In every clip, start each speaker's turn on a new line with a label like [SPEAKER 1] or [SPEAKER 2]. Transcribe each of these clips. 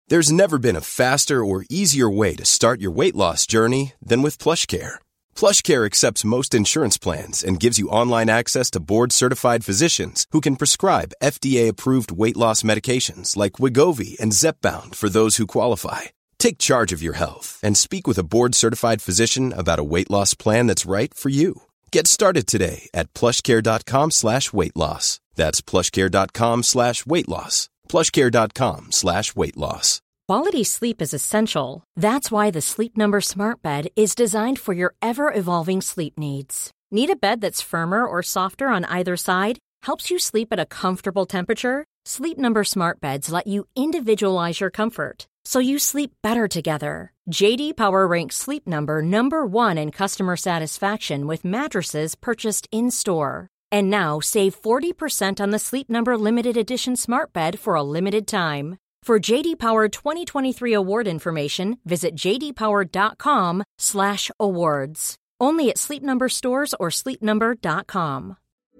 [SPEAKER 1] There's never been a faster or easier way to start your weight loss journey than with PlushCare. PlushCare accepts most insurance plans and gives you online access to board-certified physicians who can prescribe FDA-approved weight loss medications like Wegovy and Zepbound for those who qualify. Take charge of your health and speak with a board-certified physician about a weight loss plan that's right for you. Get started today at plushcare.com/weight loss. That's plushcare.com/weight loss. plushcare.com/weight loss.
[SPEAKER 2] Quality sleep is essential. That's why the Sleep Number Smart Bed is designed for your ever-evolving sleep needs. Need a bed that's firmer or softer on either side? Helps you sleep at a comfortable temperature? Sleep Number Smart Beds let you individualize your comfort, so you sleep better together. J.D. Power ranks Sleep Number number 1 in customer satisfaction with mattresses purchased in-store. And now, save 40% on the Sleep Number Limited Edition Smart Bed for a limited time. For J.D. Power 2023 award information, visit jdpower.com/awards. Only at Sleep Number stores or sleepnumber.com.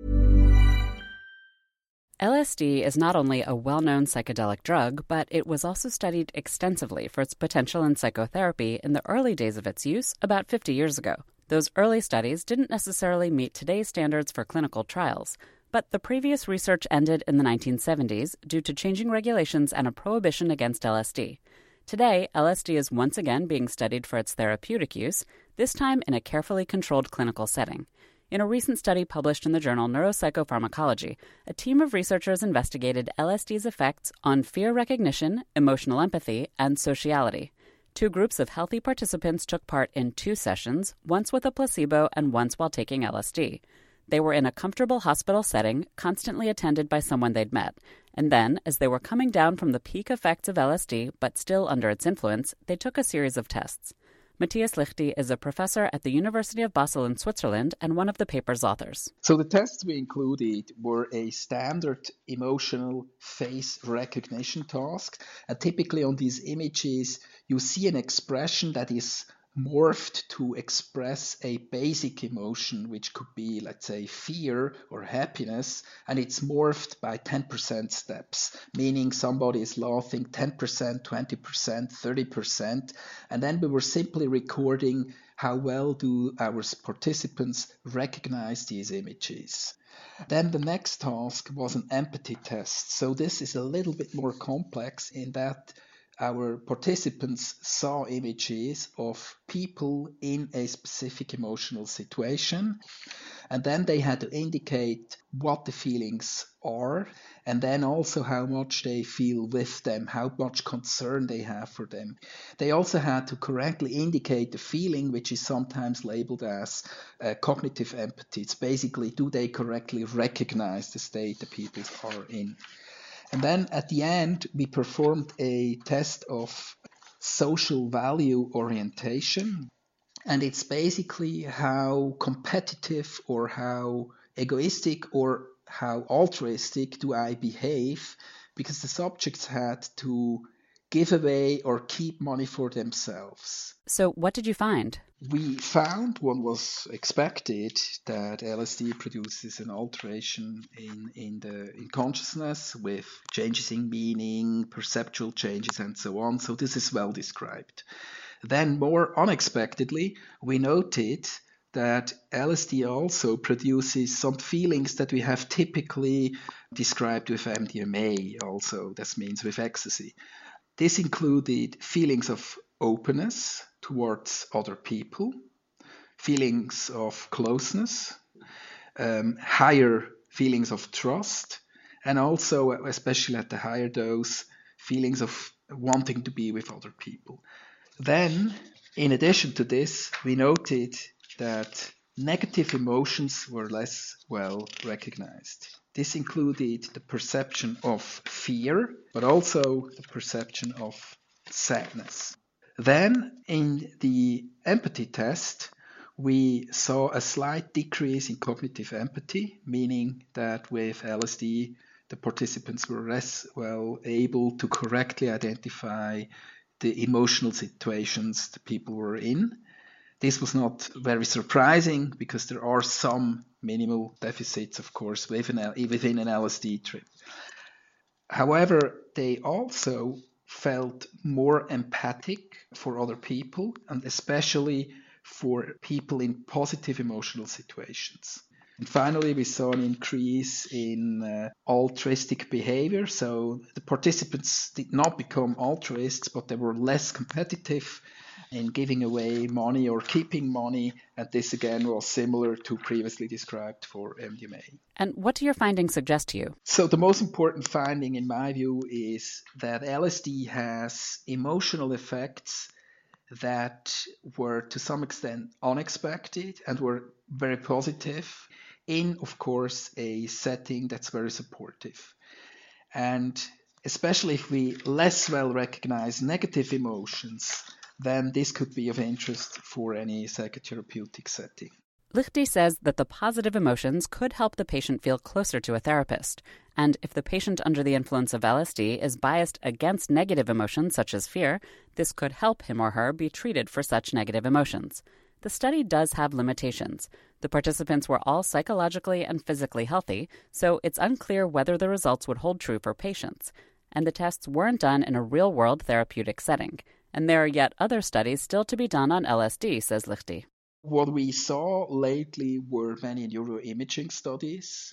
[SPEAKER 3] LSD is not only a well-known psychedelic drug, but it was also studied extensively for its potential in psychotherapy in the early days of its use about 50 years ago. Those early studies didn't necessarily meet today's standards for clinical trials, but the previous research ended in the 1970s due to changing regulations and a prohibition against LSD. Today, LSD is once again being studied for its therapeutic use, this time in a carefully controlled clinical setting. In a recent study published in the journal Neuropsychopharmacology, a team of researchers investigated LSD's effects on fear recognition, emotional empathy, and sociality. 2 groups of healthy participants took part in 2 sessions, once with a placebo and once while taking LSD. They were in a comfortable hospital setting, constantly attended by someone they'd met. And then, as they were coming down from the peak effects of LSD, but still under its influence, they took a series of tests. Matthias Lichty is a professor at the University of Basel in Switzerland and one of the paper's authors.
[SPEAKER 4] So the tests we included were a standard emotional face recognition task. And typically on these images, you see an expression that is morphed to express a basic emotion, which could be, let's say, fear or happiness, and it's morphed by 10% steps, meaning somebody is laughing 10%, 20%, 30%, and then we were simply recording how well do our participants recognize these images. Then the next task was an empathy test. So this is a little bit more complex in that our participants saw images of people in a specific emotional situation, and then they had to indicate what the feelings are, and then also how much they feel with them, how much concern they have for them. They also had to correctly indicate the feeling, which is sometimes labeled as cognitive empathy. It's basically, do they correctly recognize the state the people are in? And then at the end, we performed a test of social value orientation. And it's basically how competitive or how egoistic or how altruistic do I behave, because the subjects had to give away or keep money for themselves.
[SPEAKER 3] So what did you find?
[SPEAKER 4] We found what was expected, that LSD produces an alteration in consciousness with changes in meaning, perceptual changes, and so on. So this is well described. Then more unexpectedly, we noted that LSD also produces some feelings that we have typically described with MDMA also. That means with ecstasy. This included feelings of openness towards other people, feelings of closeness, higher feelings of trust, and also, especially at the higher dose, feelings of wanting to be with other people. Then, in addition to this, we noted that negative emotions were less well recognized. This included the perception of fear, but also the perception of sadness. Then, in the empathy test, we saw a slight decrease in cognitive empathy, meaning that with LSD, the participants were less well able to correctly identify the emotional situations the people were in. This was not very surprising because there are some minimal deficits, of course, within an LSD trip. However, they also felt more empathic for other people, and especially for people in positive emotional situations. And finally, we saw an increase in altruistic behavior. So the participants did not become altruists, but they were less competitive in giving away money or keeping money. And this again was similar to previously described for MDMA.
[SPEAKER 3] And what do your findings suggest to you?
[SPEAKER 4] So the most important finding in my view is that LSD has emotional effects that were to some extent unexpected and were very positive in, of course, a setting that's very supportive. And especially if we less well recognize negative emotions, then this could be of interest for any psychotherapeutic setting.
[SPEAKER 3] Liechti says that the positive emotions could help the patient feel closer to a therapist. And if the patient under the influence of LSD is biased against negative emotions such as fear, this could help him or her be treated for such negative emotions. The study does have limitations. The participants were all psychologically and physically healthy, so it's unclear whether the results would hold true for patients. And the tests weren't done in a real-world therapeutic setting. And there are yet other studies still to be done on LSD, says Liechti.
[SPEAKER 4] What we saw lately were many neuroimaging studies,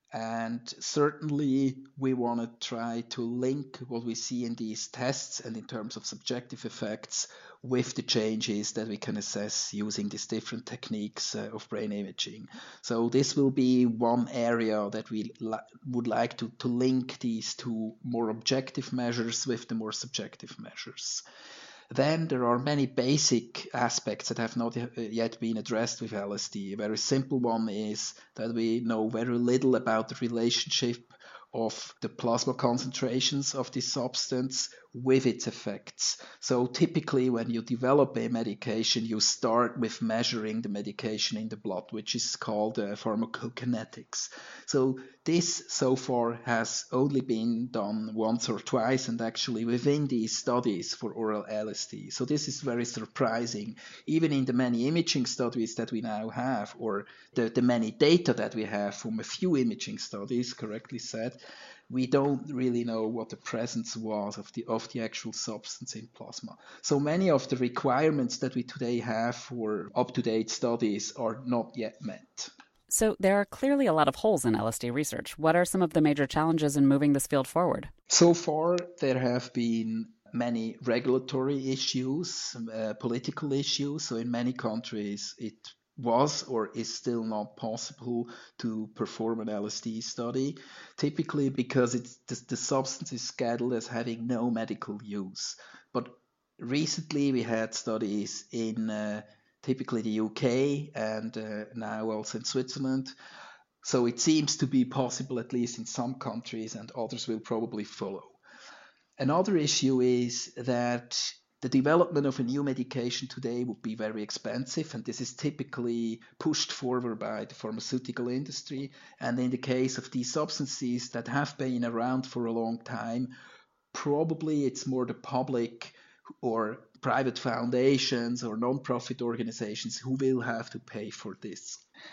[SPEAKER 4] and certainly we want to try to link what we see in these tests and in terms of subjective effects with the changes that we can assess using these different techniques of brain imaging. So this will be one area that we would like to link these two more objective measures with the more subjective measures. Then there are many basic aspects that have not yet been addressed with LSD. A very simple one is that we know very little about the relationship of the plasma concentrations of this substance with its effects. So typically when you develop a medication, you start with measuring the medication in the blood, which is called pharmacokinetics. So this so far has only been done once or twice, and actually within these studies for oral LSD. So this is very surprising. Even in the many imaging studies that we now have, or the many data that we have from a few imaging studies, correctly said, we don't really know what the presence was of the actual substance in plasma. So many of the requirements that we today have for up-to-date studies are not yet met.
[SPEAKER 3] So there are clearly a lot of holes in LSD research. What are some of the major challenges in moving this field forward?
[SPEAKER 4] So far, there have been many regulatory issues, political issues. So in many countries, it was or is still not possible to perform an LSD study, typically because the substance is scheduled as having no medical use. But recently we had studies in typically the UK and now also in Switzerland. So it seems to be possible, at least in some countries, and others will probably follow. Another issue is that the development of a new medication today would be very expensive, and this is typically pushed forward by the pharmaceutical industry. And in the case of these substances that have been around for a long time, probably it's more the public or private foundations or non-profit organizations who will have to pay for this.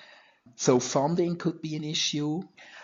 [SPEAKER 4] So funding could be an issue.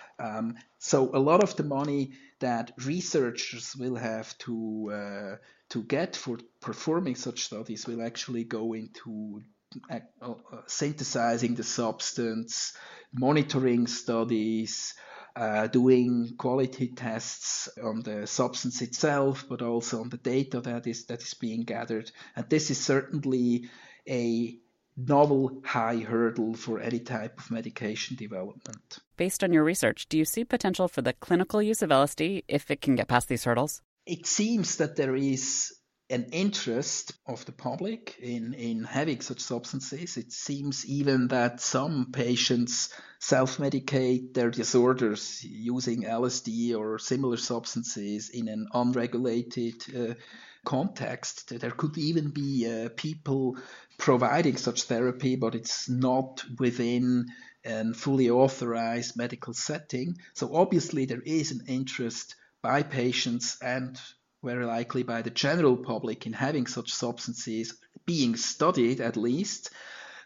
[SPEAKER 4] So a lot of the money that researchers will have to get for performing such studies will actually go into synthesizing the substance, monitoring studies, doing quality tests on the substance itself, but also on the data that is being gathered. And this is certainly a novel high hurdle for any type of medication development.
[SPEAKER 3] Based on your research, do you see potential for the clinical use of LSD if it can get past these hurdles?
[SPEAKER 4] It seems that there is an interest of the public in having such substances. It seems even that some patients self-medicate their disorders using LSD or similar substances in an unregulated context. There could even be people providing such therapy, but it's not within a fully authorized medical setting. So obviously there is an interest by patients and very likely by the general public in having such substances being studied at least.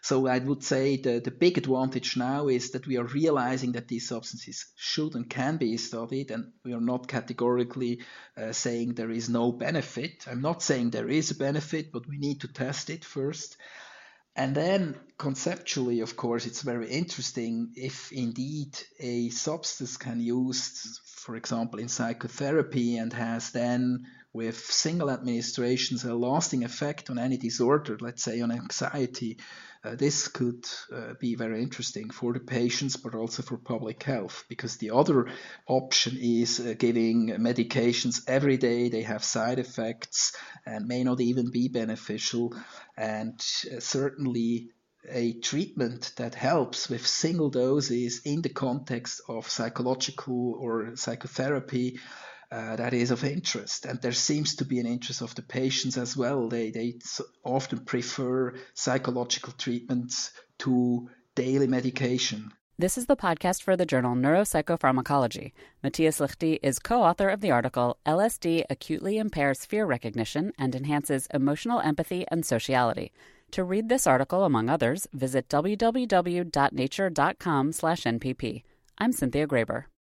[SPEAKER 4] So I would say the big advantage now is that we are realizing that these substances should and can be studied, and we are not categorically saying there is no benefit. I'm not saying there is a benefit, but we need to test it first. And then conceptually, of course, it's very interesting if indeed a substance can be used, for example, in psychotherapy and has then with single administrations a lasting effect on any disorder, let's say on anxiety. This could be very interesting for the patients, but also for public health, because the other option is giving medications every day. They have side effects and may not even be beneficial. And certainly a treatment that helps with single doses in the context of psychological or psychotherapy, that is of interest. And there seems to be an interest of the patients as well. They often prefer psychological treatments to daily medication.
[SPEAKER 3] This is the podcast for the journal Neuropsychopharmacology. Matthias Liechti is co-author of the article LSD Acutely Impairs Fear Recognition and Enhances Emotional Empathy and Sociality. To read this article, among others, visit www.nature.com/NPP. I'm Cynthia Graber.